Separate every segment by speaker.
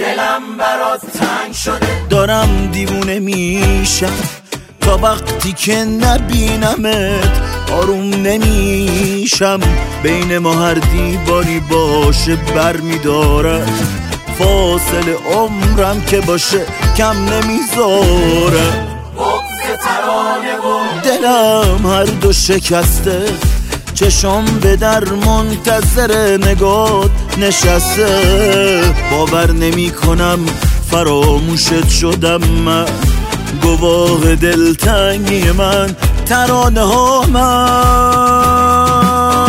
Speaker 1: دلم برات تنگ شده.
Speaker 2: دارم دیوونه میشم تا وقتی که نبینمت آروم نمیشم. بین ما هر دیواری باشه برمیدارم، فاصله عمرم که باشه کم نمیذارم.
Speaker 1: بغض ترانه و
Speaker 2: دلم هر دو شکسته، چشم به در منتظر نگات نشسته. باور نمی کنم فراموشت شدم من، گواه دلتنگی من ترانه ها من.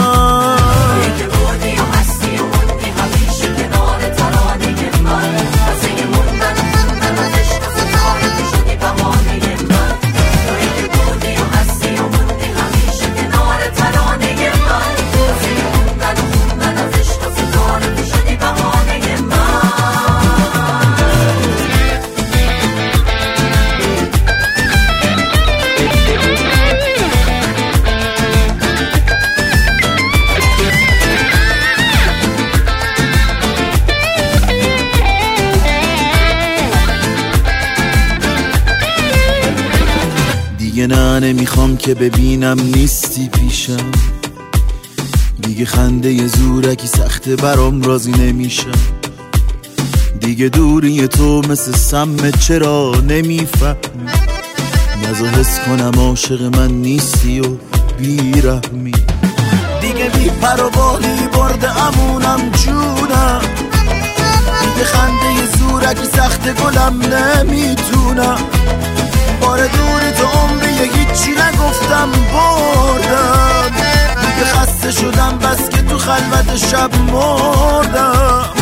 Speaker 2: دیگه نه نمیخوام که ببینم نیستی پیشم، دیگه خنده زورکی سخته برام راضی نمیشم. دیگه دوری تو مثل سم چرا نمیفهمی، نزا حس کنم عاشق من نیستی و بیرحمی. دیگه بی پر و بالی برده امونم جونم، دیگه خنده زورکی سخته گلم نمیتونم. بار دوری تو عمری هیچی نگفتم بردم، دیگه خسته شدم بس که تو خلوت شب مردم.